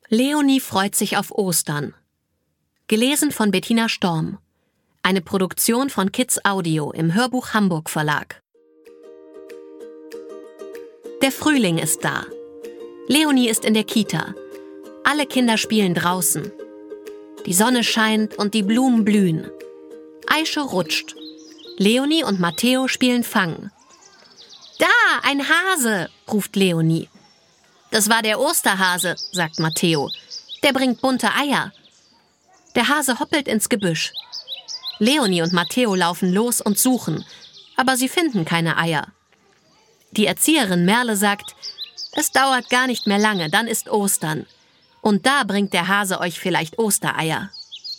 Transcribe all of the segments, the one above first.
Leonie freut sich auf Ostern. Gelesen von Bettina Storm. Eine Produktion von Kids Audio im Hörbuch Hamburg Verlag. Der Frühling ist da. Leonie ist in der Kita. Alle Kinder spielen draußen. Die Sonne scheint und die Blumen blühen. Aische rutscht. Leonie und Matteo spielen Fang. »Da, ein Hase«, ruft Leonie. »Das war der Osterhase«, sagt Matteo. »Der bringt bunte Eier.« Der Hase hoppelt ins Gebüsch. Leonie und Matteo laufen los und suchen, aber sie finden keine Eier. Die Erzieherin Merle sagt, es dauert gar nicht mehr lange, dann ist Ostern. Und da bringt der Hase euch vielleicht Ostereier.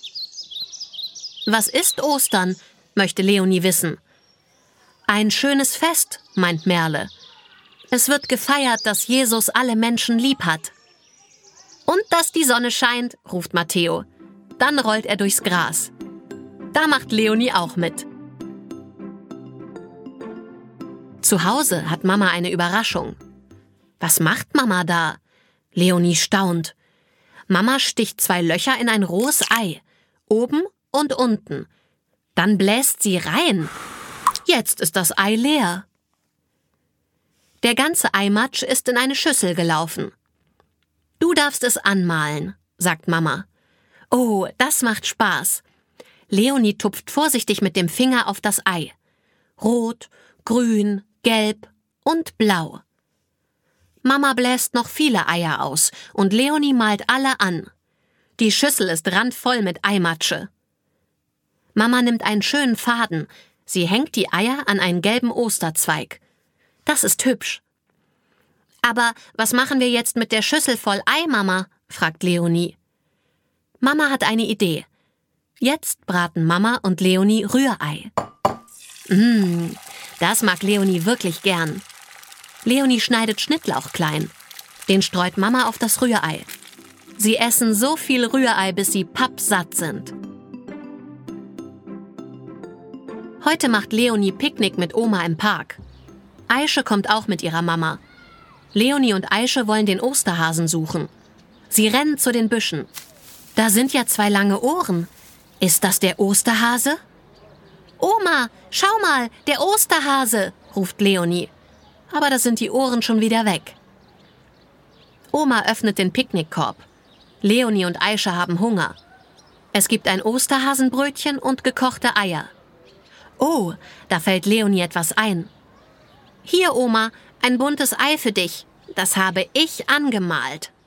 Was ist Ostern, möchte Leonie wissen. Ein schönes Fest, meint Merle. Es wird gefeiert, dass Jesus alle Menschen lieb hat. Und dass die Sonne scheint, ruft Matteo. Dann rollt er durchs Gras. Da macht Leonie auch mit. Zu Hause hat Mama eine Überraschung. Was macht Mama da? Leonie staunt. Mama sticht 2 Löcher in ein rohes Ei. Oben und unten. Dann bläst sie rein. Jetzt ist das Ei leer. Der ganze Eimatsch ist in eine Schüssel gelaufen. Du darfst es anmalen, sagt Mama. Oh, das macht Spaß. Leonie tupft vorsichtig mit dem Finger auf das Ei. Rot, grün, gelb und blau. Mama bläst noch viele Eier aus und Leonie malt alle an. Die Schüssel ist randvoll mit Eimatsche. Mama nimmt einen schönen Faden. Sie hängt die Eier an einen gelben Osterzweig. Das ist hübsch. Aber was machen wir jetzt mit der Schüssel voll Ei, Mama? Fragt Leonie. Mama hat eine Idee. Jetzt braten Mama und Leonie Rührei. Das mag Leonie wirklich gern. Leonie schneidet Schnittlauch klein. Den streut Mama auf das Rührei. Sie essen so viel Rührei, bis sie pappsatt sind. Heute macht Leonie Picknick mit Oma im Park. Aische kommt auch mit ihrer Mama. Leonie und Aische wollen den Osterhasen suchen. Sie rennen zu den Büschen. Da sind ja 2 lange Ohren. Ist das der Osterhase? Oma, schau mal, der Osterhase, ruft Leonie. Aber da sind die Ohren schon wieder weg. Oma öffnet den Picknickkorb. Leonie und Aische haben Hunger. Es gibt ein Osterhasenbrötchen und gekochte Eier. Oh, da fällt Leonie etwas ein. Hier, Oma, ein buntes Ei für dich. Das habe ich angemalt.